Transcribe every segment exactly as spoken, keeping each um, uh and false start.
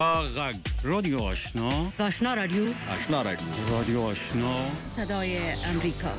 غږ رادیو آشنا آشنا رادیو آشنا رادیو رادیو آشنا صدای امریکا.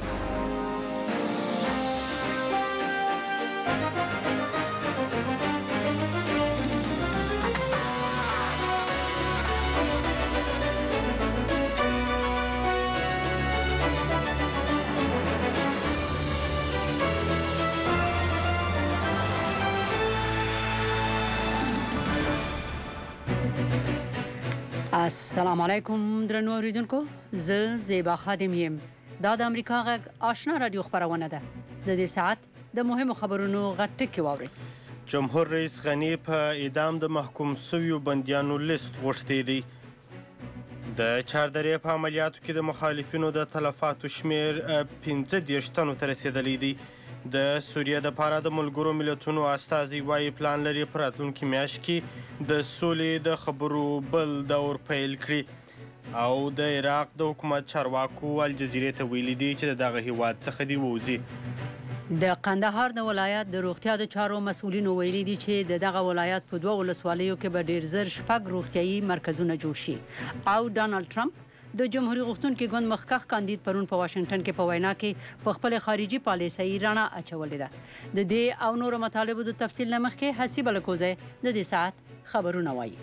السلام علیکم درنو اوریدونکو، زه زیبا خادم یم. دا د امریکا غږ آشنا رادیو خبرونه ده. د دې ساعت د مهمو خبرونو غټ ټکی واوري. جمهور رئیس غنی په اعدام د محکوم شویو بندیانو لیست غوښتی دی. د چاردرې په عملیاتو کې د مخالفینو د تلفاتو شمیر پنځه دېرش تنو ته رسېدلی دی. د سوریه د پاره د ملګرو ملتونو استازي وایي پلان لري په راتلونکي میاشت کې د سولې د خبرو بل دور پیل کړي. او د عراق د حکومت چارواکو الجزیرې ته ویلي دي چې د دغه هیواد څخه دې ووځي. د قندهار د ولایت د روغتیا د چارو مسؤلینو ویلي دي چې د دغه ولایت په دوه ولسوالیو کې به ډیر زر شپږ روغتیايي مرکزونه جوړ شي. او ډانلډ ټرمپ د جمهوریت غوښتونکي ګوند مخکښ کاندید پرون په واشنگټن کې په وینا کې په خپل خارجي پالیسۍ رڼا اچولې ده. د دې او نورو مطالبو د تفصیل نه مخکې حسیب الکوزه د دې ساعت خبرونه وایي.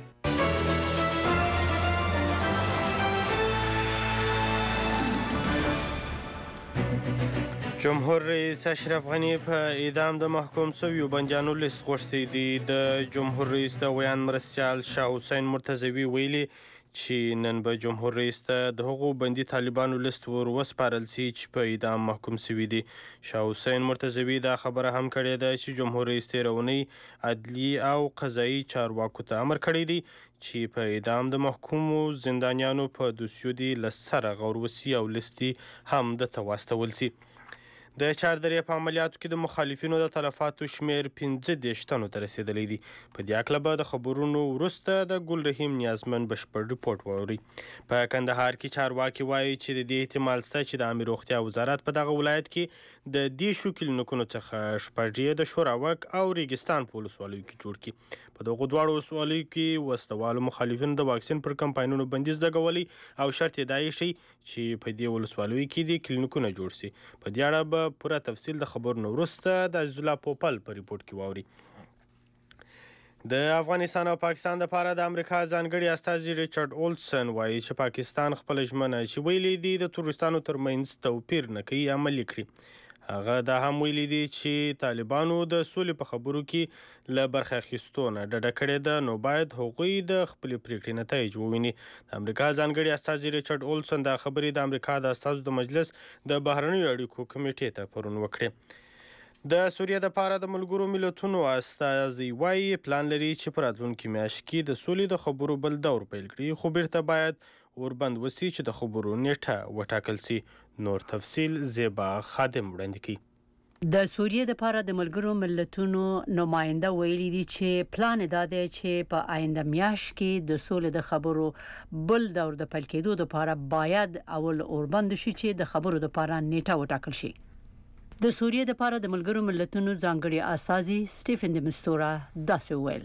جمهور رئیس اشرف غنی په اعدام د محکوم شویو بندیانو لیست غوښتی دی. د جمهور رئیس د ویان مرستیال شاه حسین مرتضوي ویلي چې نن به جمهور رئیس ته د هغو بندي طالبانو لیست ور وسپارل سي چې په اعدام محکوم شوي دي. شاه حسین مرتضوي دا خبره هم کړې ده چې جمهور رئیس تېره اونۍ عدلي او قضایي چارواکو ته امر کړی دی چې په اعدام د محکومو زندانیانو په دوسیو دي له سره غور وسي او لیستي هم درته واستول سي. د چاردرې په عملیاتو کې د مخالفینو د تلفاتو شمیر پنځه دېرش تنو ته رسېدلی دی. په دې هکله به د خبرونو وروسته د ګل رحیم نیازمن بشپړ رپورټ واوري. په کندهار کې چارواکي وایي چې د دې احتمال شته چې د عامې روغتیا وزارت په دغه ولایت کې د دیرشو کلینیکونو څخه شپږ یې د شوراوک او ریګستان په ولسوالیو کې جوړ کړي. په دغو دواړو ولسوالیو کې وسلوالو مخالفینو د واکسین پر کمپاینونو بندیز لګولی او شرط یې دا ایښی چې په دې ولسوالیو کې د کلینیکونه جوړ سي. په دې اړه به پوره تفصیل د خبرونو وروسته د عزیز الله پوپل په ریپورټ کې واوري. د افغانستان او پاکستان لپاره د امریکا ځانګړي استازي ریچارډ اولسن وایي چې پاکستان خپل ژمنه چې ویلي دي د تروریستانو ترمنځ توپیر نه کوي عملي کړي. هغه دا هم ویلي دي چې طالبانو د سولې په خبرو کې له برخه اخیستو نه ډډه کړې ده، نو باید هغوی د خپلې پریکړې نتایج وویني. د امریکا ځانګړي استازي ریچارډ اولسن دا خبرې د امریکا د استازو د مجلس د بهرنیو اړیکو کمیټې ته پرون وکړې. د سوریه د پاره د ملګرو ملتونو استازي وایي پلان لري چې په راتلونکي میاشت کې د سولې د خبرو بل دور پیل کړي، خو بیرته باید اوربند وسي چې د خبرو نیټه وټاکل سي. نور تفصیل زیبا خادم وړاندې کوي. د سوریه د پاره د ملګرو ملتونو نماینده ویلي دي چې پلان دا دی چې په آینده میاشت کې د سولې د خبرو بل دور د پیل کېدو لپاره باید اول اوربند شي چې د خبرو لپاره نیټه وټاکل شي. د سوریه د پاره د ملګرو ملتونو ځانګړي استازي سټیفن د مستورا داسې ویل: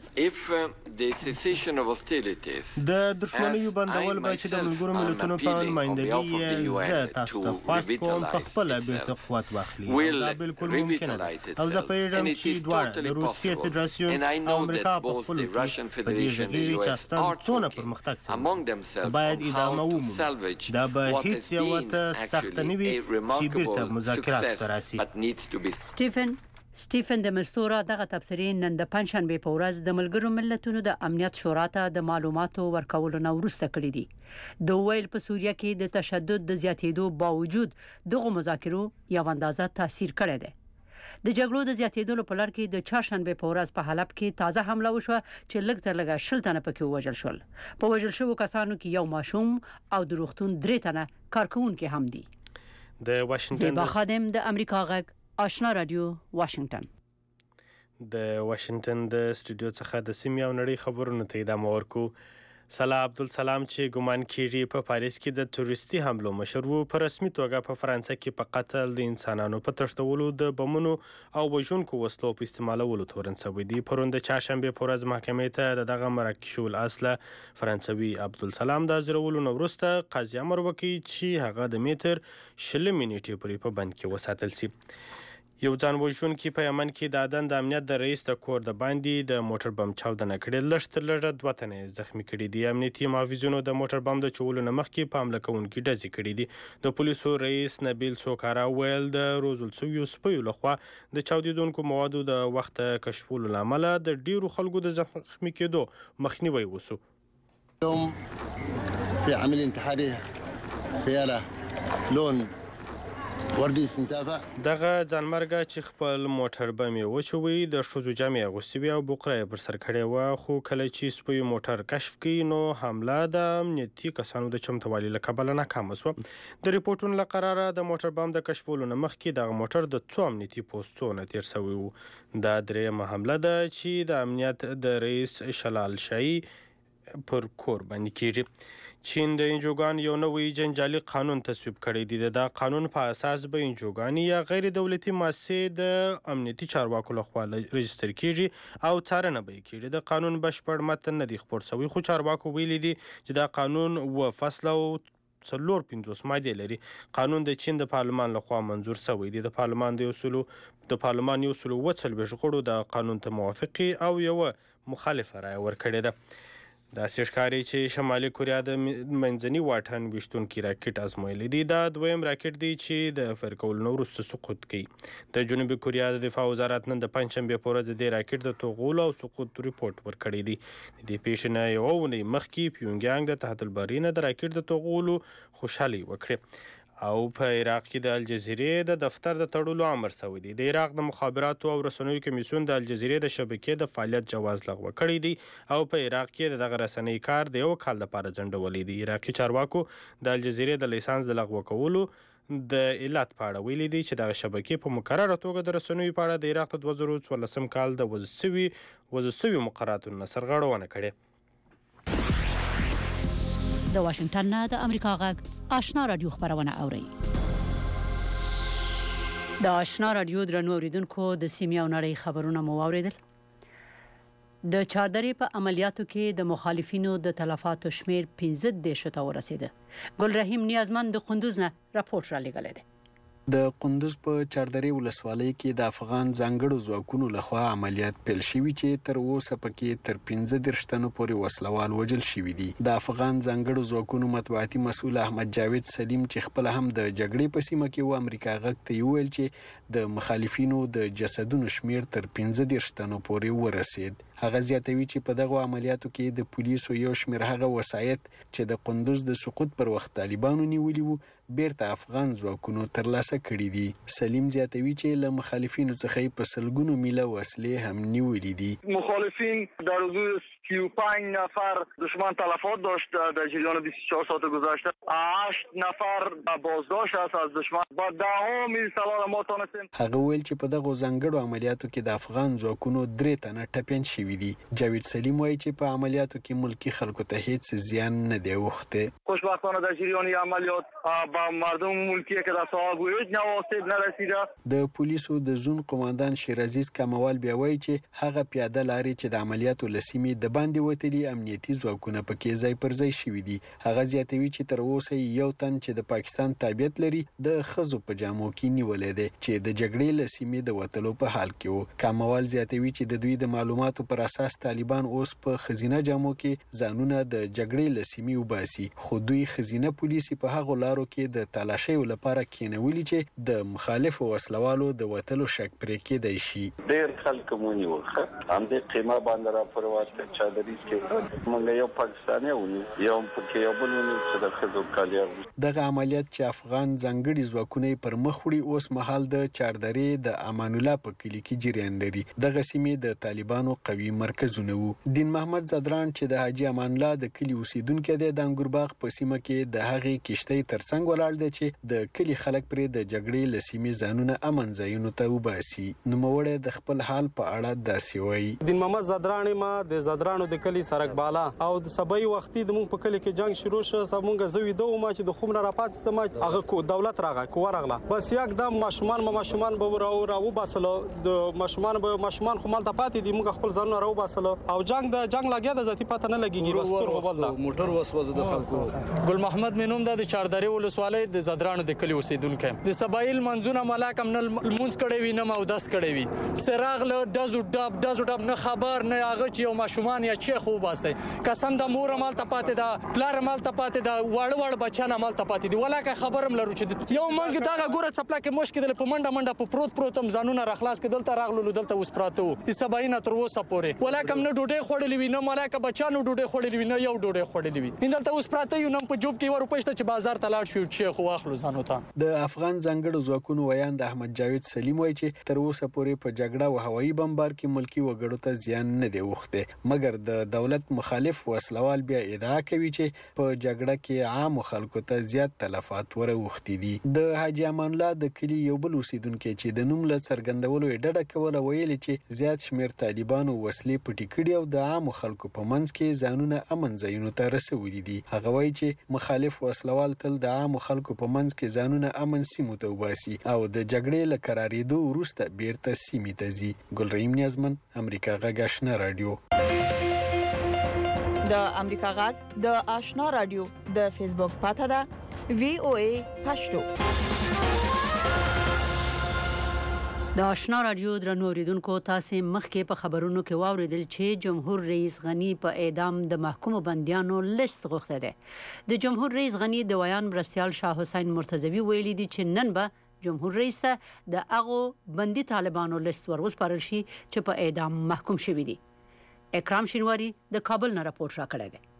د دښمنیو بندول به چې د ملګرو ملتونو په نمایندګۍ یې زه تاسو ته خواست کوم په خپله بیرته قوت واخلي. دا بالکل ممکنه ده او زه پوهېږم چې دواړه د روسیې فدراسیون او امریکا په خپلو کې په دې غږېږي چې استان څونه پرمختګ سوی باید ادامه ومومي. دا به هیڅ یوه ته سخته نه وي چې بیرته مذاکراتو ته راسي. سټیفن سټیفن د مستورا دغه تبصرې نن د پنځشنبه په ورځ د ملګرو ملتونو د امنیت شورا ته د معلوماتو ورکولو نه وروسته کړې دي. د ویل په سوریه کې د تشدد د زیاتېدو باوجود دغه مذاکرو یو اندازه تاثیر کړی دی. د جګړو د زیاتېدو په لړ کې د چهارشنبه په ورځ په حلب کې تازه حمله وشوه چې لږ تر لږه شل تنه پکې ووژل شول. په وژل شوو کسانو کې یو ماشوم او د روغتون درې تنه کارکوونکي هم دي. د واشنگټن زیبا خادم د امریکا غږ آشنا رادیو واشنگټن. د واشنگټن د سټوډیو څخه د سیمې او نړۍ خبرونو ته ادامه ورکو. صلاح عبدالسلام چې ګمان کیږي په پاریس کې د تروریستي حملو مشر وو په رسمي توګه په فرانسه کې په قتل د انسانانو په تښتولو د بمونو او وژونکو وسلو په استعمالولو تورن شوی دی. پرون د چهارشنبې په ورځ محکمې ته د دغه مراکشو الاصله فرانسوي عبدالسلام د حاضرولو نه وروسته قاضي امر وکړ چې هغه د میټر شلمې نیټې پورې په بند کې وساتل شي. یو ځان وژونکي په یمن کې د عدن د امنیت د رئیس د کور د باندې د موټر بم چاودنه کړې. لږ تر لږه دوه تنې زخمي کړي دي. امنیتي محافظینو د موټر بم د چولو نه مخکې په حمله کوونکي ډزې کړي دي. د پولیسو رئیس نبیل سوکارا ویل د روزل شویو سپیو لخوا د چاودېدونکو موادو د وخت کشفولو له امله د ډیرو خلکو د زخمي کېدو مخنیوی وسو. في عمل انتحاري سيارة لون وردي سنتافه دغه ځانمرګه چې خپل موټر بم یې وچوي د ښځو جامې اغوستې وې او بوقره یې پر سر کړې وه، خو کله چې سپیو موټر کشف کړي نو حمله د امنیتي کسانو د چمتووالي له کبله ناکامه شوه. د ریپورټونو له قراره د موټر بم د کشفولو نه مخکې دغه موټر د څو امنیتي پوستو نه تېر شوی و. دا درېیمه حمله ده چې د امنیت د رئیس شلال شاهي پر کور باندې کېږي. چین د انجوګان یو نوی جنجالي قانون تصویب کړی دی. د قانون په اساس به انجوګانې یا غیر دولتي مؤسسې د امنیتي چارواکو لخوا رجستر کیږي او څارنه به یې کیږي. د قانون بشپړ متن نه دی خپور شوی، خو چارواکو ویلي دي چې دا قانون اووه فصله او څلور پنځوس مادې لري. قانون د چین د پارلمان لخوا منظور شوی دی. د پارلمان د اصولو د پارلمان یو سلو اووه څلوېښت غړو د قانون ته موافقې او یوه مخالفه رایه ورکړې ده. داسې ښکاري چې شمالي کوریا د منځني واټن ویشتونکي راکټ ازمویلی دی. دا دویم راکټ دی چې د فرق کولو نه وروسته سقوط کوي. د جنوبي کوریا د دفاع وزارت نن د پنجشنبې په ورځ د دې راکټ د توغولو او سقوط رپورټ ورکړی دی. د دې پیښې نه یوه اونۍ مخکې پیونګیانګ د تحت البري نه د راکټ د توغولو خوشحالي وکړې او په عراق کې د الجزیرې د دفتر د تړلو امر شوی دی. د عراق د مخابراتو او رسنیو کمیسیون د الجزیرې د شبکې د فعالیت جواز لغوه کړی دی او په عراق کې د دغه رسنۍ کار د یو کال لپاره ځنډولی دی. عراقي چارواکو د الجزیرې د لیسانس د لغوه کولو د علت په اړه ویلي دی چې دغه شبکې په مکرره توګه د رسنیو په اړه د عراق د دوه زره څوارلسم کال د وضع شوي وضع شویو مقرراتو نه سرغړونه کړې. د واشنگټن نه د امریکا غږ آشنا رادیو خبرونه اوري. د آشنا رادیو درنو اوریدونکو د سیمې او نړۍ خبرونه مو واوریدل. د چاردرې په عملیاتو کې د مخالفینو د تلفاتو شمیر پنځه دېرش ته ورسېده. ګل رحیم نیازمند د قندوز نه راپورټ را لېږلی دی. د قندوز په چاردرې ولسوالۍ کې د افغان ځانګړو ځواکونو لخوا عملیات پیل شوي چې تر اوسه پکې تر پنځه دېرش تنو پورې وسلوال وژل شوي دي. د افغان ځانګړو ځواکونو مطبوعاتي مسؤل احمد جاوید سلیم چې خپل هم د جګړې په سیمه کې و امریکا غږ ته ویل چې د مخالفینو د جسدونو شمیر تر پنځه دېرش تنو پورې ورسید. هغه زیاتوي چې په دغه عملیاتو کې د پولیسو یو شمیر هغه وسایط چې د قندوز د سقوط پر وخت طالبانو نیولي وو بیرته افغان ځواکونو ترلاسه کړي دي. سلیم زیاتوي چې له مخالفینو څخه په سلګونو میله وسلې هم نیولي دي. مخالفین در حدود سی و پنج نفر دشمن تلفات داشت در جریان بیست و چهار ساعت گذشته. هشت نفر بازداشت است از دشمن. با ده میل سوار ما تونستیم. هغه ویل چې په دغه ځانګړو عملیاتو کې د افغان ځواکونو درې تنه ټپیان شوي دي. جاوید سلیم وایي چې په عملیاتو کې ملکی خلکو ته هیڅ زیان نه دی اوخته. خوشبختانه در جریان عملیات با مردم ملکی که در ساحه گویج نواسید نرسیده. د پولیسو د زون قوماندان شیرعزیز کموال بیا وایي چې هغه پیاده لارې چې د عملیاتو لسیمې د باندې وتلي امنیتي ځواکونه پکې ځای پر ځای شوي دي. هغه زیاتوي چې تر اوسه یو تن چې د پاکستان تابعیت لري د ښځو په جامو کې نیولی دی چې د جګړې له سیمې د وتلو په حال کې و. کموال زیاتوي چې د دوی د معلوماتو پر اساس طالبان اوس په ښځینه جامو کې ځانونه د جګړې له سیمې وباسي، خو دوی ښځینه پولیسي په هغو لارو کې د تالاشیو لپاره کېنولي چې د مخالفو وسلوالو د وتلو شک پرې کېدی شي. ډېر خلک مو نیوخه همدې قیمه باندې راپور ورکړ چادري کې موږ یو پاکستاني ونیو یو پکې یو بل ونیو چې د ښځو کالي اغوستي. دغه عملیات چې افغان ځانګړي ځواکونه یې پر مخ وړي اوس مهال د چاردرې د امان الله په کلي کې جریان لري. دغه سیمې د طالبانو قوي شوي مرکزونه وو. دین محمد زدران چې د حاجی امان الله د کلی اوسیدونکو دی د انګورباغ په سیمه کې د هغې کشتۍ ترڅنګ ولاړ دی چې د کلی خلک پرې د جګړې له سیمې ځانونه امن ځایونو ته وباسي. نوموړی د خپل حال په اړه داسې وایي. دین محمد زدران ما د زدرانو د کلی سرک بالا او د سبای وختي د مونږ په کلی کې جنگ شروع شو. سمونګه زوی دوه ما چې د خومره راپاتستم هغه کو دولت راغی کو ورغله بس یک دم ماشومان ما ماشومان به راو راو باسلو د ماشومان به ماشومان خو مال ته پاتې دي موږ خپل ځانونه راو باسلو او جنگ د جنگ لګیا د ذاتی پته نه لګیږي بس تور غوړل موټر وسوځ د خلکو. ګل محمد مینوم د چاردري ولسوالۍ د زدرانو د کلی اوسیدونکو د سبایل منځونه ملاکم نه مونږ کړي وي نه مو داس کړي وي سراغ له دزو ډب دزو ډب نه خبر نه هغه چې یو ماشومان یا چې خو باسي قسم د مور مال ته پاتې دا پلار مال ته پاتې دا وړ وړ بچانه مال ته پاتې دی ولاکه خبرم لرو چې یو منګ دا ګوره چپلا کې مشکل په منډه منډه په پروت پروتم ځانونه راخلاص کې دلته راغلو دلته اوس پراته وو د سباینه تر اوسه پورې ولاکم نه ډوډۍ خوړلې وي نه ملاکه بچانو ډوډۍ خوړلې وي نه یو ډوډۍ خوړلې وي دلته اوس پراته یو نم په جوب کې ور پښته چې بازار ته لاړ شو چې خو واخلو ځانو ته. د افغان ځانګړو ځواکونو ویاند احمد جاوید سلیم وایي چې تر اوسه پورې په جګړه او هوایي بمبار کې ملکی وګړو ته زیان نه دی وخته مګر د دولت مخالف وسلوال بیا ادعا کوي چې په جګړه کې عام خلکو ته زیات تلفات وروختي دي. د حاجی امان الله د کلی یو بل اوسیدونکو چې د نوم له څرګندولو ډډه کوله ویل چې زیات شمیر طالبانو وسلې پټې کړي او د عام خلکو په منځ کې ځانونه امن ځایونو ته رسولي دي. هغه وایي چې مخالف وسلوال تل د عام خلکو په منځ کې ځانونه امن سیمو ته وباسي او د جګړې له قرارېدو وروسته بیرته سیمې ته ځي. ګلرحیم نیازمن، امریکا غږ آشنا رادیو. د امریکا غږ د آشنا رادیو د فیسبوک پاته ده وی او ای پښتو. د آشنا رادیو درنو اوریدونکو تاسو مخکې په خبرونو کې واوریدل چې جمهور رئیس غنی په اعدام د محکوم بندیانو لیست غوښته ده. د جمهور رئیس غنی د ویان مرستیال شاه حسین مرتضوی ویلي دي چې نن به جمهور رئیس ته د هغو بندي طالبانو لیست ورسپارل شي چې په اعدام محکوم شوي دي. اکرام شینواری د کابل نه راپور راکړی دی.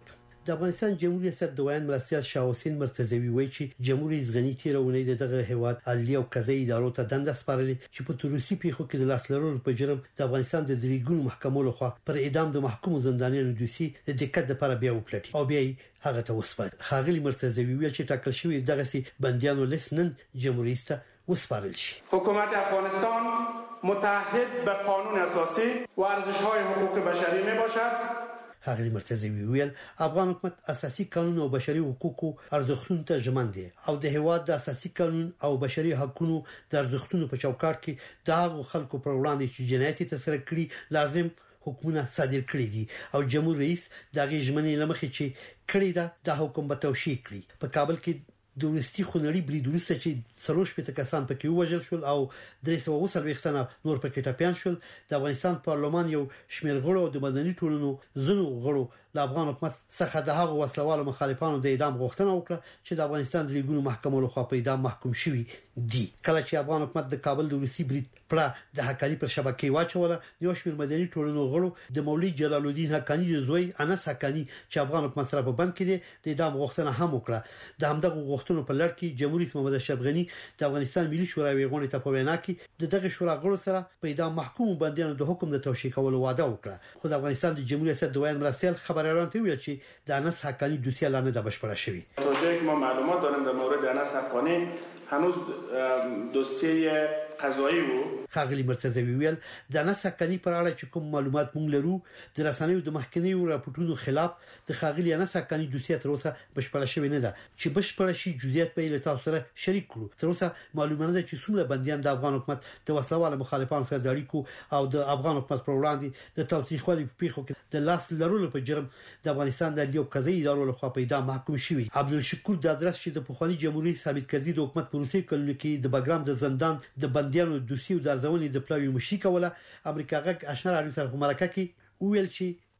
د افغانستان جمهوریت ریاست د ویان مرستیال شاه حسین مرتضوی وایي چې جمهور رئیس غنی تیرونه دغه هیواد عالی او قضایي ادارو ته دنده سپارلې چې په تروریستي پیښو کې د لاس لرلو په جرم د افغانستان د دریګونو محکمو لخوا پر اعدام د محکوم زندانیانو دوسي د دقت لپاره بیا وپلټي او بیا هغه ته وسپارل. خاغلی مرتضوی ویل چې ټاکل شوی دغه سي بنديانو لیست نن جمهور رئیس ته وسپارل شي. حکومت افغانستان متحد به قانون اساسی و ارزش‌های حقوق بشری میباشد. خاغلی مرتضوی ویل افغان حکومت اساسي قانون او بشري حقوقو ارزښتونو ته ژمن دي او د هیواد د اساسي قانون او بشري حقوقو د ارزښتونو په چوکاټ کې د هغو خلکو پر وړاندې چې جنایت ترسره کړي لازم حکومت صادر کړی دي او جمهور رئیس دغه ژمنې لمخې چې کړی دا د حکومت په توشیح کړی. په کابل کې د ورستي خونړي برید وروسته چې څلور شپږ کسان پکې وژل شول او درې سوه اووه څلوېښت تنه نور پکې ټپيان شول. د افغانستان پارلمان یو شمېر غړو د مدني ټولنو زنو غړو د افغان حکومت څخه د هغو وسلوالو مخالفانو د اعدام غوښتنه وکړه چې د افغانستان د لیګونو محکمو لخوا په اعدام محکوم شوي دي. کله چې افغان حکومت د کابل د ورستي برید پړه د حقالي پر شبکې واچوله یو شمېر مدني ټولنو غړو د مولوی جلال الدین حقانی د زوی انس حقانی چې افغان حکومت سره په بند کې دي د اعدام غوښتنه هم وکړه. د همدغه غوښتنو په لړ کې جمهور رئیس محمد اشرف غنی د افغانستان ملي شورا غونډې ته په وینا کې د دغه شورا غړو سره په اعدام محکوم بندیانو د حکم د توشیح کولو وعده وکړه. خو د افغانستان د جمهوریت ریاست د ویان مرستیال خبريالان ته ویل چې د انس حقانی دوسیه لا نه د بشپړه شوی. توجیه که ما معلومات داریم در مورد انس حقانی هنوز دوسیه قضایی وو. خاغلی مرتضوی ویل د انس حقانی پر اړه چې کوم معلومات مونږ لرو د رسنیو د محکمې راپورټونو خلاف د خاغلی انس حقانی دوسیه تر اوسه بشپړه شوی نه ده چې بشپړه شي جزئیات په له تاسو سره شریک کړو. تر اوسه معلومات ده چې څومره بنديان د افغان حکومت د وسلوال مخالفانو سره د اړیکو او د افغان حکومت پر وړاندې د تاوتریخوالي په پیښو کې د لاس لرلو په جرم د افغانستان د لیو قضایي ادارو لخوا په اعدام محکوم شوی. عبدالشکور د ادرس چې د پخوانی جمهوریت حامد کرزي د حکومت پروسې کلونو کې د بګرام د زندان د بنديانو دوسیو د ارزونې د پلاوی مشي کوله. امریکا غږ آشنا رادیو سره په مرکه کې ویل چې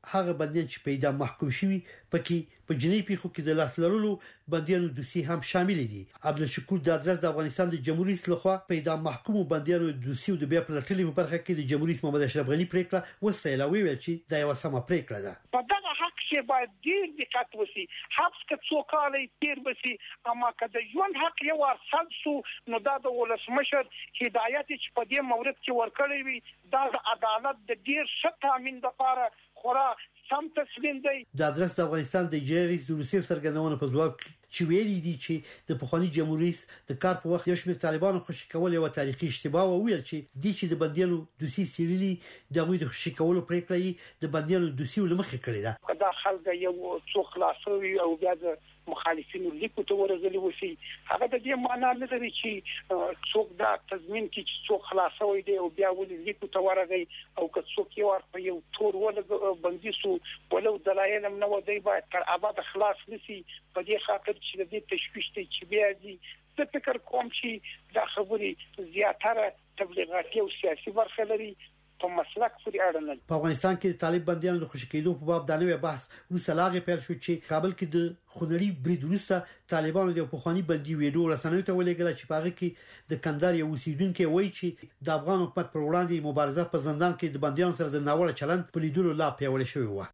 هغه بنديان چې په اعدام محکوم شوي پکې په جنۍ پیښو کې د لاس لرلو بنديانو دوسي هم شامل دي. عبدالشکور د ادرس د افغانستان د جمهوریت لخوا په اعدام محکوم بنديانو دوسي د بیا پلټلې په برخه کې د جمهوریت محمد اشرف غنی پریکړه وستایله ویل چې دا یو سمه پریکړه ده. په دغه حق کې باید ډیر دقت وشي. حبس کې څو کال تیر بشي، اما که د ژوند حق یو ارسل سو نو دا د ولسمشر هدایت چې په دې مورد کې ورکړی وي دا د عدالت د ډیر ښه تامین لپاره خورا سم تصمیم دی. د ادرس د افغانستان د اجرایي رئیس د روسیې څرګندونه په ځواب چې ویلي دي چې د پخوانی جمهوریت د کار په وخت یو شمېر طالبانو خوشي کول یو تاریخي اشتباه او ویل چې د چې د بندیانو دوسي سیریلی د غوي د خوشي کولو پریکړه د بندیانو دوسي ولمخه کړی ده. دا خلک یو څو خلاصوي او بیا د مخالفینو لیکو ته ورغلي وسی، هغه د دې معنا نه لري چې څوک دا تضمین کوي چې څوک خلاصوي دی او بیا ولې لیکو ته ورغی او که څوک یو په یو تور ولګ بندي سو ولو دلایل هم نه ودی باید تر ابد خلاص نسی. په دې خاطر چې د دې تشویش ته چې بیا دي د فکر کوم چې دا خبري زیاتره تبلیغاتي او سیاسي برخه لري په مسلک پورې اړه نه. په افغانستان کې طالب بندیانو د خوشي کېدو په باب د نوې بحث وروسته لاغې پیل شو چې کابل کې د خونړي برید وروسته طالبانو د پخوانی بندي ویډیو رسنیو ته ولېږل چې په هغه کې د کندهار یو اوسیدونکو وایي چې د افغان حکومت پر وړاندې مبارزه په زندان کې د بندیانو سره د ناوړه چلند په لیدلو لا پیاوړې شوې و.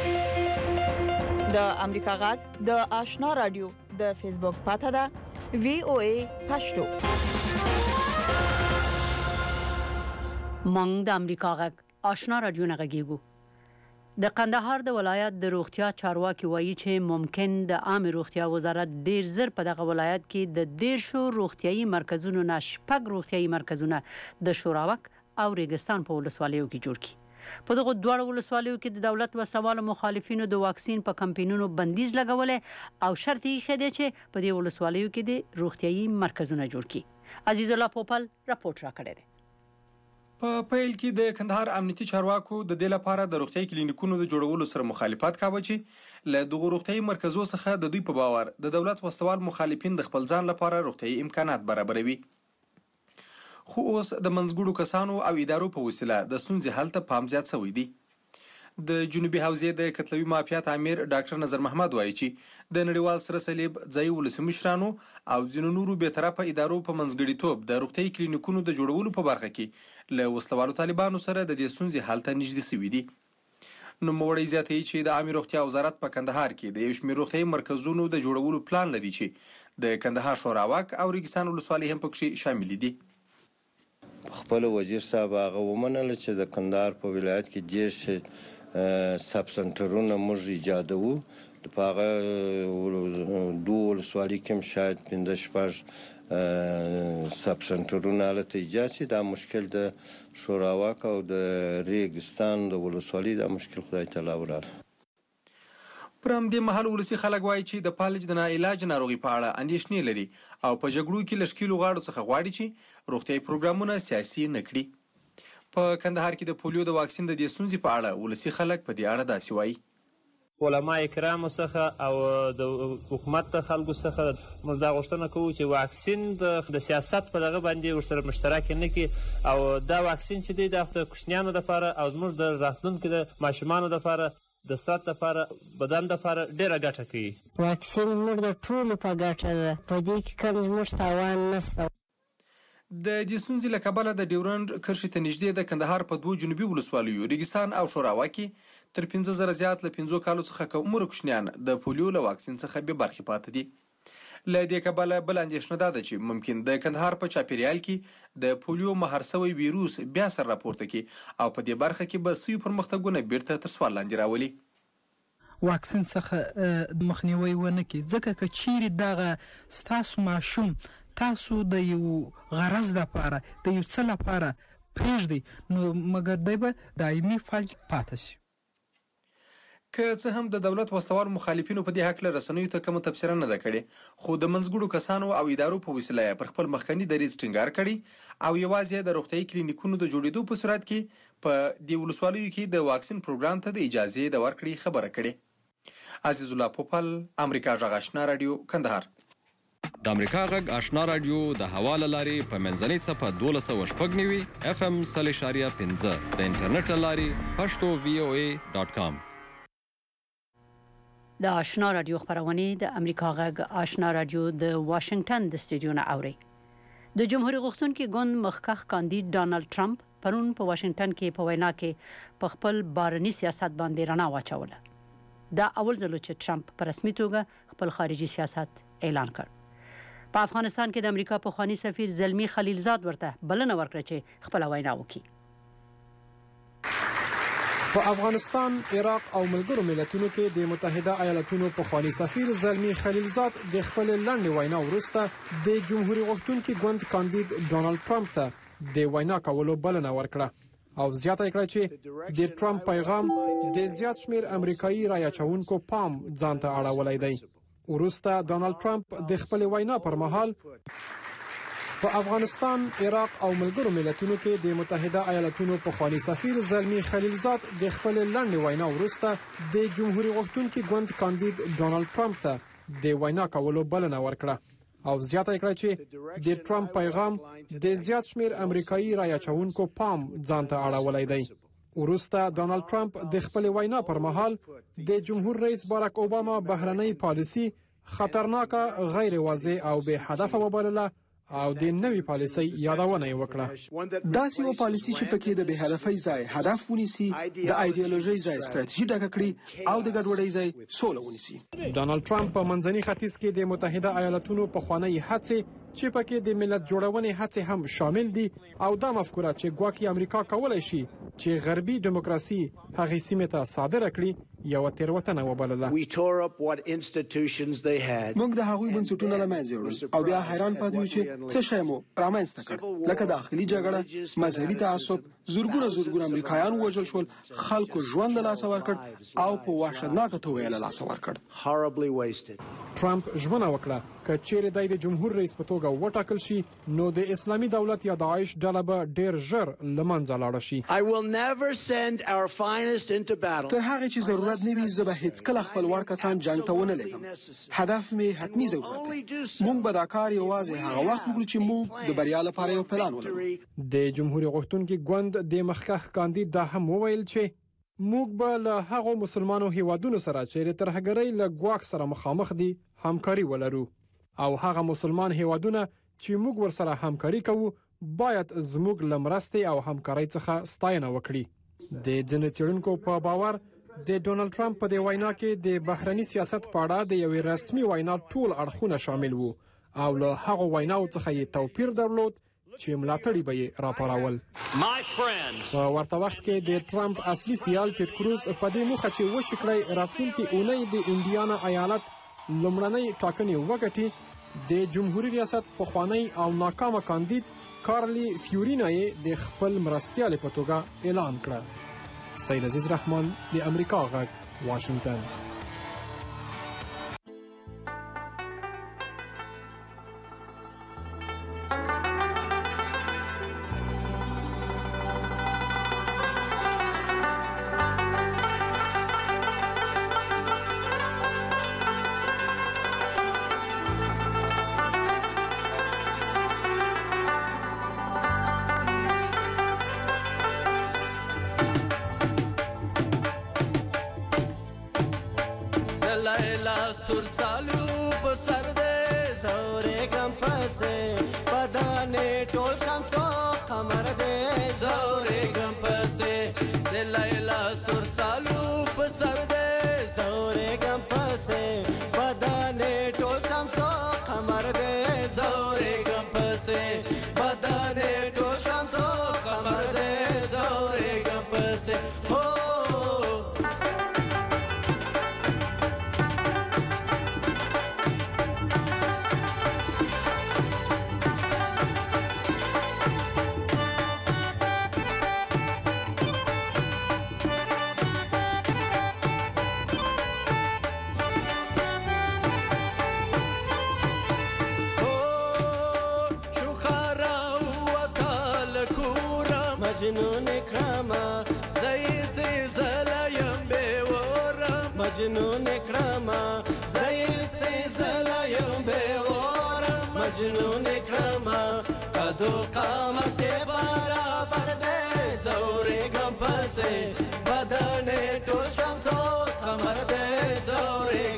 د امریکا غږ د آشنا رادیو د فیسبوک پاته ده وی او ای پښتو. مونږ د امریکا غږ آشنا رادیو نه غږیږو. د قندهار د ولایت د روغتیا چارواکي وایي چې ممکن د عام روغتیا وزارت ډیر زر په دغه ولایت کې د ډیر شو روغتيایي مرکزونو نه شپږ روغتيایي مرکزونه د شوراوک او ریګستان په ولسوالیو کې جوړ کړي. په دغه دوه ولسوالیو کې د دولت و سوال مخالفینو د واکسین په کمپاینونو بندیز لګولې او شرط یې خېده چې په دې ولسوالیو کې د روغتيایي مرکزونه جوړ کړي. عزیز الله پوپل راپورټ راکړی دی. په پیل کې د کندهار امنیتي چارواکو د دې لپاره د روغتيایي کلینیکونو د جوړولو سره مخالفت کاوه چې له دغه روغتيایي مرکزو څخه د دوی په باور د دولت و سوال مخالفین د خپل ځان لپاره روغتيایي امکانات برابروي. خو اوس د منځګړو کسانو او ادارو په وسیله د ستونزې حل ته پام زیات شوی دی. د جنوبي حوزې د کتلوي مافیات امیر ډاکټر نظر محمد وایي چې د نړیوال سره صلیب ځای ولسمشرانو او ځینو نورو به طرفه ادارو په منځګړیتوب د روغتيایي کلینیکونو د جوړولو په برخه کې له وسلوالو طالبانو سره د دې ستونزې حل ته نږدې شوي دي. نوموړی زیاتوي چې د عامه روغتیا وزارت په کندهار کې د یو شمېر روغتيایي مرکزونو د جوړولو پلان لري چې د کندهار شوراوک او ریګستان ولسوالۍ هم پکې شامل دي. خپل وزیر صاحب هغه ومنله چې د کندهار په ولایت کې ډېر سب سنټرونه موږ ایجادوو. په هغه دوه ولسوالۍ کې هم شاید پنځه شپږ سب سنټرونه هلته ایجاد شي. دا مشکل د شوراوک او د ریګستان د ولسوالۍ دا مشکل خدای تعالی وراله. پر همدې مهال ولسي خلک وایي چې د فالج د ناعلاج ناروغي په اړه اندېښنې لري او په جګړو کې له ښکېلو غاړو څخه غواړي چې روغتیایي پروګرامونه سیاسي نه کړي. په کندهار کې د پولیو د واکسین د دې ستونزې په اړه ولسي خلک په دې اړه داسې وایي. علما کرامو څخه او د حکومت د خلکو څخه موږ دا غوښتنه کوو چې واکسین د سیاست په دغه باندې ورسره مشترک نه کړي او دا واکسین چې دی د کوچنیانو دپاره او زموږ د راتلونکي د ماشومانو دپاره د صحت لپاره بدن لپاره ډېره ګټه کوي. واکسین موږ د ټولو په ګټه ده، په دې کې کوم زموږ تاوان نشته. د دې ستونزې له کبله د ډیورنډ کرښې ته نږدې د کندهار په دوو جنوبي ولسوالیو ریګستان او شوراوک کې تر پنځه زره زیات له پنځو کالو څخه کم عمره کوچنیان د پولیو له واکسین څخه بې برخې پاتې دي. له دې کبله بل اندېښنه دا ده چې ممکن د کندهار په چاپیریال کې د پولیو مهار شوی ویروس بیا سر راپورته کړي او په دې برخه کې به سوي پرمختګونه بیرته تر سوال لاندې راولي. واکسین څخه مخنیوي ونه کړي ځکه که چیرې دغه ستاسو ماشوم تاسو د یو غرض لپاره د یو څه لپاره پرېږدئ نو مګر دی به دایمي فلج پاتې شي. که څه هم د دولت وسوال مخالفینو په دې هکله رسنیو ته کومه تبصره نه ده کړې خو د منځګړو کسانو او ادارو په وسیله یې پر خپل مخکني دریځ ټینګار کړي او یوازې د روغتیایي کلینیکونو د جوړېدو په صورت کې په دې ولسوالیو کې د واکسین پروګرام ته د اجازې د ورکړې خبره کړې. عزیز الله پوپل، امریکا غږ آشنا رادیو، کندهار. د امریکا غږ آشنا رادیو د هوا له لارې په منځنۍ څپه دولس سوه شپږ نوي اف ام سل اشاریه پنځه د انټرنیټ له لارې پښتو وی او ای ډاټ کام. د آشنا رادیو خبرونه د امریکا غږ آشنا رادیو د واشنگټن د سټډیو نه اوري. د جمهوریت غوښتونکو ګوند مخکښ کاندید ډانلډ ټرمپ پرون په واشنگټن کې په وینا کې په خپل بارني سیاست باندې رڼا واچوله. دا اول ځل چې ټرمپ په رسمي توګه خپل خارجي سیاست اعلان کړ. په افغانستان کې د امریکا پخوانی سفیر زلمی خلیلزاد ورته بلنه ورکړه چې خپل وینا وکړي. په افغانستان، عراق او ملګرو ملتونو کې د متحده ایالاتونو پخوانی سفیر زلمی خلیلزاد د خپل لنډ وینا وروسته د جمهوریت غوښتونکو ګوند کاندید ډانلډ ټرمپ ته د وینا کولو بلنه ورکړه او زیاته کړه چې د ټرمپ پیغام د زیات شمیر امریکایي رايچونکو پام ځان ته اړولای دی. وروسته ډانلډ ټرمپ د خپل وینا پر مهال په افغانستان، عراق او ملګرو ملتونو کې د متحده ایالاتونو پخوانی سفیر زلمی خلیلزاد د خپل لنډ وینا وروسته د جمهوریت غوښتونکو ګوند کاندید ډانلډ ټرمپ ته د وینا کولو بلنه ورکړه او زیاته کړه چې د ټرمپ پیغام د زیات شمیر امریکایي رايچونکو پام ځان ته اړولای دی. وروسته ډانلډ ټرمپ د خپل وینا پر مهال د جمهور رئیس باراک اوباما بهرنۍ پالیسي خطرناکه، غیر واضح او بے هدف وبلله او د نوې پالیسۍ یادونه وکړه. داسې یو پالیسي چې پکې د بې هدفۍ ځای هدف ونیسي، د ایډیالوژۍ ځای ستراتیژي ډکه کړي او د ګډوډۍ ځای سوله ونیسي. ډانلډ ټرمپ په منځني ختیځ کې د متحده ایالاتونو پخوانی هڅې چې پکې د ملت جوړونې هڅې هم شامل دي او دا مفکوره چې ګواکې امریکا کولای شي چې غربي دیموکراسي هغې سیمې ته صادره کړي یو تیروتنه وبلله. موږ د هغوی بنسټونه له منځه وړل او بیا حیران پاتې یو چې څه شی مو رامنځته کړ، لکه داخلي جګړه، مذهبي تعصب، زورګونه زورګونه امریکایان وژل شول، خلکو ژوند له لاسه ورکړ او په وحشتناکه توګه یې له لاسه ورکړ. ټرمپ ژمنه وکړه که چیرې دی د جمهور رئیس په توګه وټاکل شي نو د اسلامي دولت یا داعش ډله به ډیر ژر له منځه لاړه شي. تر هغه چې ضرورت نه وي زه به هیڅکله خپل وړ کسان جنګ ته ونه لېږم. هدف مې حتمي ضرورت دی. موږ به دا کار یوازې هغه وخت وکړو چې موږ د بریا لپاره یو پلان ولرو. د جمهوریت غوښتونکو ګوند د مخکښ کاندید دا هم وویل چې موږ به له هغو مسلمانو هیوادونو سره چې ترهګرۍ له ګواښ سره مخامخ دي همکاري ولرو او هغه مسلمان هیوادونه چې موږ ورسره همکاري کوو باید زموږ له مرستې او همکارۍ څخه ستاینه وکړي. د ځینو څېړونکو په باور د ډانلډ ټرمپ په دې وینا کې د بهرني سیاست په اړه د یوې رسمي وینا ټول اړخونه شامل وو او له هغو ویناو څخه یې توپیر درلود چې ملاتړي به یې راپارول. په ورته وخت کې د ټرمپ اصلي سیال ټیډ کروز په دې موخه چې وشي کړی راتلونکي اونۍ د انډیانا ایالت لومړنۍ ټاکنې وګټي، د جمهوریت ریاست پخوانی او ناکامه کاندید کارلی فیورینا یې د خپل مرستیال په توګه اعلان کړ. سید عزیز رحمان، د امریکا غږ، واشنگټن. مجنون کړما زای سي زلایم به ورم مجنون کړما زای سي زلایم به ورم مجنون کړما کدو قامت برابر دې زورې غم پسې بدن ټول شمسو قمر دې زورې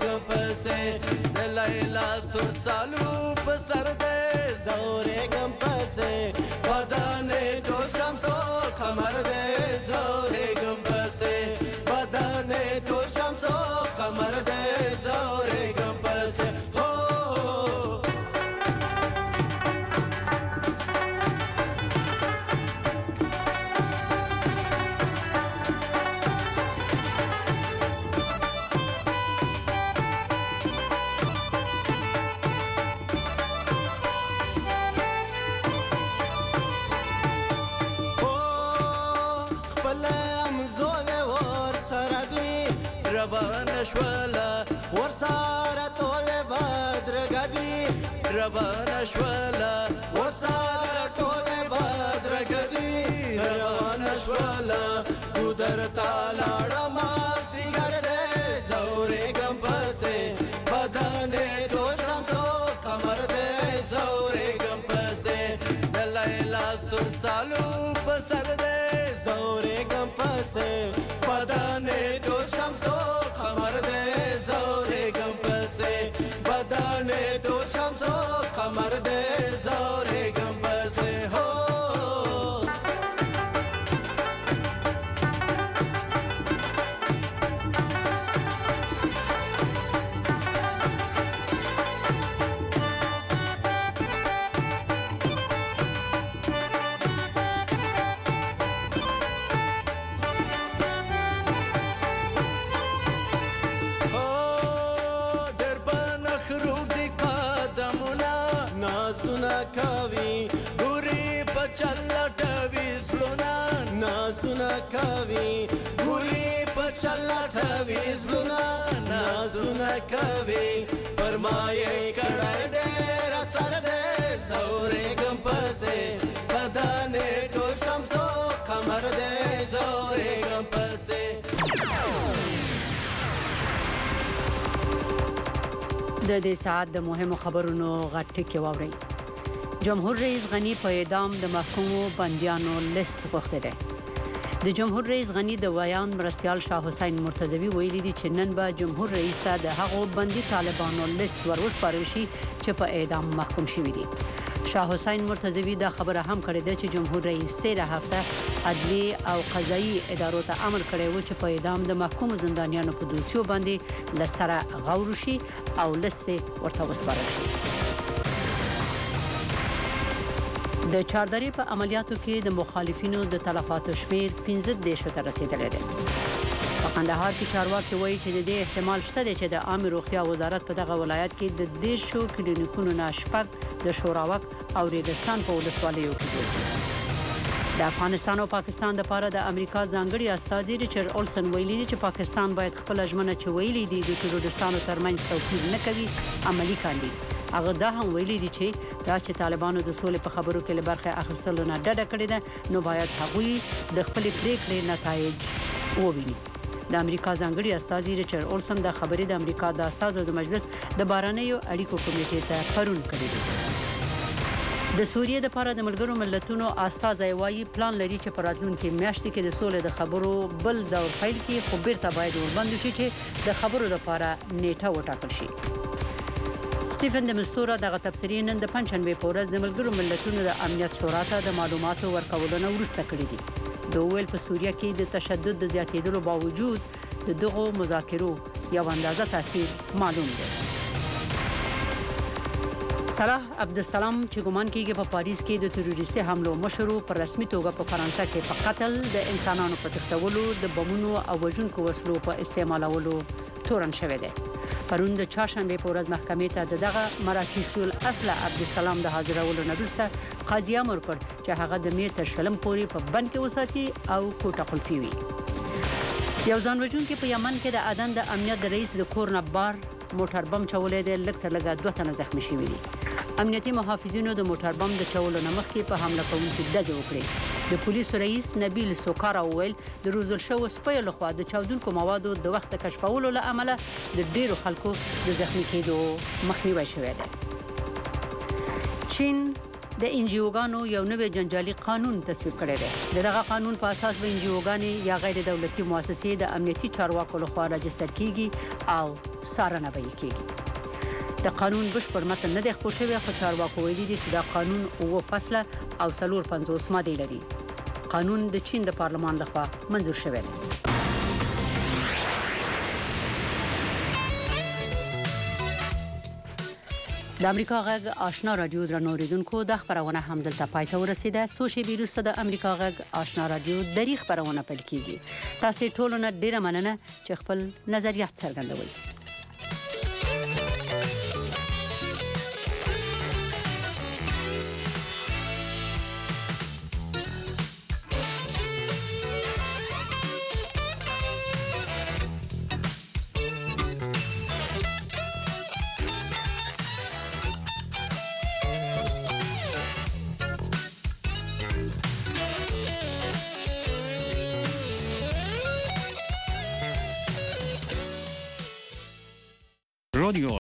دلایلا سر سالو په سر دې زورې غم پسې بدن ټول شمسو قمر دې زورې غم پسې بدن ټول شمسو قمر دې زورې غم پسې شولا ورساره ټول بدر غدي روانه شولا ورساره ټول بدر غدي روانه شولا ګودر تعالی ما سیګر دې زورې غم پسې بدن ټول شمسو قمر دې زورې غم پسې دلایلا سر سالو پسر دې زورې غم پسې بدن ټول شمسو قمر دے زورے گم پسے بدانے تو شمسو قمر دے زورے گم پسے ہو کاوی ګوري په چلټوي زلونا ناسونه کوي ګوري په چلټوي زلونا ناسونه کوي فرمایي کړه ډېر سر دې زورې غم پسې بدن ټول شمسو قمر دې زورې غم پسې د دې ساعت د مهمو خبرونو غټ کې واوري. جمهور رئیس غنی په اعدام د محکومو بندیانو لیست غوښته ده. د جمهور رئیس غنی د ویان مرستیال شاه حسین مرتضوی ویلي دي چې نن به جمهور رئیس د هغو بندي طالبانو لیست وروسپارل شي چې په اعدام محکوم شوي دي. شاه حسین مرتضوی دا خبره هم کړې ده چې جمهور رئیس تیره هفته عدلی او قضایي ادارو ته امر کړی و چې په اعدام د محکوم زندانیانو په دوسیو باندې لسره غور شي او لیست ورته وسپارل شي. د چاردرې په عملیاتو کې د مخالفینو د تلفاتو شمیر پنځه دېرش ته رسیدلی دی. په قندهار کې چارواکي وایي چې د دې احتمال شته دی چې د عامه روغتیا وزارت په دغه ولایت کې د دېرشو کلینیکونو نه شپږ د شوراوک او ریګستان په ولسوالیو کې جوړ کړي. د افغانستان او پاکستان لپاره د امریکا ځانګړي استازي ریچارډ اولسن ویلي دي چې پاکستان باید خپل ژمنه چې ویلي دي د تروریستانو ترمنځ توپیر نه کوي عملی کاندي. هغه دا هم ویلي دي چې دا چې طالبانو د سولې په خبرو کې له برخه اخیستلو نه ډډه کړې ده نو باید هغوی د خپلې پریکړې نتایج وویني. د امریکا ځانګړي استازي ریچارډ اولسن د خبرې د امریکا د استازو د مجلس د بهرنیو اړیکو کمیټې ته پرون کړی دی. د سوریې لپاره د ملګرو ملتونو استازي وايي پلان لري چې په راتلونکي میاشتې کې د سولې د خبرو بل دور پیل کړي خو بیرته باید وربند شي چې د خبرو لپاره نیټه وټاکل شي. سټیفن د مستورا دغه تبصرې نن د پنځشنبه په ورځ د ملګرو ملتونو د امنیت شورا ته د معلوماتو ورکولو نه وروسته کړې دي. د ویل په سوریه کې د تشدد د زیاتېدلو باوجود د دغو مذاکرو یو اندازه تاثیر معلوم دی. صلاح عبدالسلام چې ګومان کیږي په پاریس کې د تروریستي حملو مشرو پر رسمي توګه په فرانسه کې په قتل د انسانانو په تښتولو د بمونو او وژونکو وسلو په استعمالولو تورن شوی دی. پرون د چهارشنبه په ورځ محکمې ته دغه مراکش الاصل عبدالسلام د حاضرولو نه وروسته قاضي امر کړ چې هغه د مې تر شلم پورې په بند کې وساتي او کوټه قلفي وي. یو ځان وژونکي په یمن کې د عدن د امنیت د رئیس د کور نه بار موټر بم چولې د لږ تر لږه دوه تنه زخمی شوي دي. امنیتي محافظینو د موټر بم د چولو نه مخکې په حمله کوونکي ډزې وکړې. د پولیسو رئیس نبیل سوکارا وویل د روزل شوو سپیو لخوا د چاودونکو موادو د وخت کشفولو له امله د ډیرو خلکو د زخمی کېدو مخنیوی شوی دی. چین د انجیوګانو یو نوی جنجالي قانون تصویب کړی دی. دغه قانون په اساس به انجیوګانې یا غیر دولتي مؤسسې د امنیتي چارواکو لخوا راجستر کیږي او څارنه به یې کیږي. د قانون بشپړ متن نه دی خپور شوی، خو چارواکو ویلي دي چې دا قانون اوه فصله او څلور پنځوس ماده لري. قانون د چین د پارلمان لخوا منزور شوی دی. د امریکا غږ آشنا رادیو درنو اوریدونکو د خبرونه هم دلته پای ته ورسیده. سوشي ویروس د امریکا غږ آشنا رادیو د ری خبرونه پیل کیږي. تاسو ټول نه ډیره مننه چې خپل نظریات څرګندوي.